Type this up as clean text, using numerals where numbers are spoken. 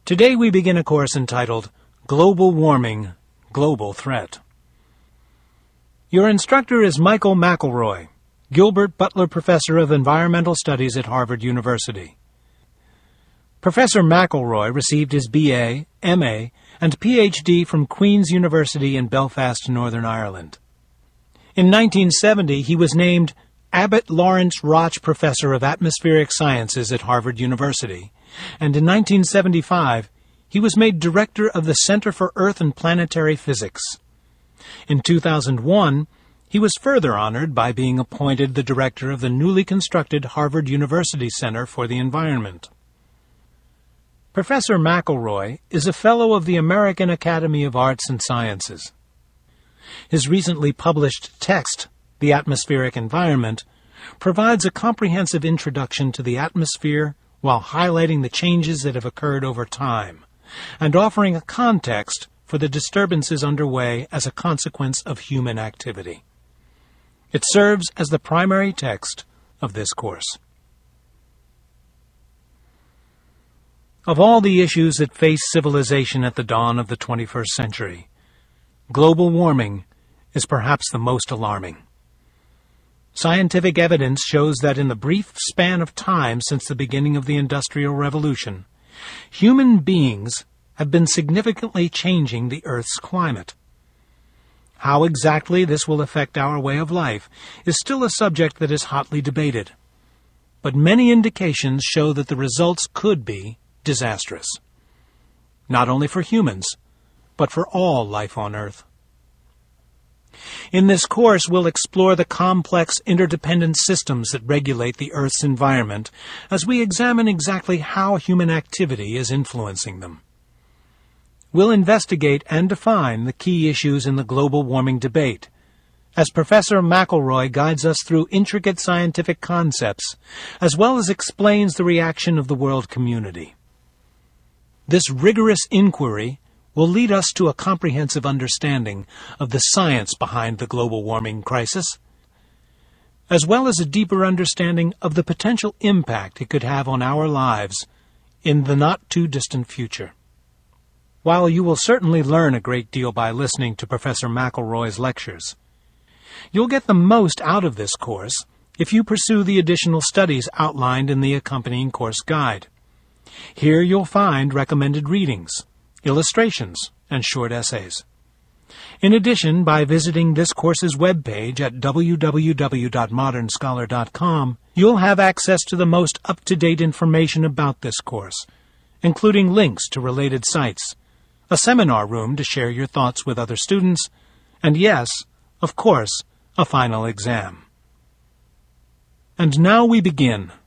Today we begin a course entitled Global Warming, Global Threat. Your instructor is Michael McElroy, Gilbert Butler Professor of Environmental Studies at Harvard University. Professor McElroy received his B.A., M.A., and Ph.D. from Queen's University in Belfast, Northern Ireland. In 1970, he was named Abbott Lawrence Roch Professor of Atmospheric Sciences at Harvard University, and in 1975, he was made Director of the Center for Earth and Planetary Physics. In 2001, he was further honored by being appointed the Director of the newly constructed Harvard University Center for the Environment. Professor McElroy is a Fellow of the American Academy of Arts and Sciences. His recently published text, The Atmospheric Environment, provides a comprehensive introduction to the atmosphere while highlighting the changes that have occurred over time, and offering a context for the disturbances underway as a consequence of human activity. It serves as the primary text of this course. Of all the issues that face civilization at the dawn of the 21st century, global warming is perhaps the most alarming. Scientific evidence shows that in the brief span of time since the beginning of the Industrial Revolution, human beings have been significantly changing the Earth's climate. How exactly this will affect our way of life is still a subject that is hotly debated, but many indications show that the results could be disastrous, not only for humans, but for all life on Earth. In this course, we'll explore the complex interdependent systems that regulate the Earth's environment as we examine exactly how human activity is influencing them. We'll investigate and define the key issues in the global warming debate, as Professor McElroy guides us through intricate scientific concepts, as well as explains the reaction of the world community. This rigorous inquiry will lead us to a comprehensive understanding of the science behind the global warming crisis, as well as a deeper understanding of the potential impact it could have on our lives in the not-too-distant future. While you will certainly learn a great deal by listening to Professor McElroy's lectures, you'll get the most out of this course if you pursue the additional studies outlined in the accompanying course guide. Here you'll find recommended readings, illustrations, and short essays. In addition, by visiting this course's webpage at www.modernscholar.com, you'll have access to the most up-to-date information about this course, including links to related sites, a seminar room to share your thoughts with other students, and yes, of course, a final exam. And now we begin.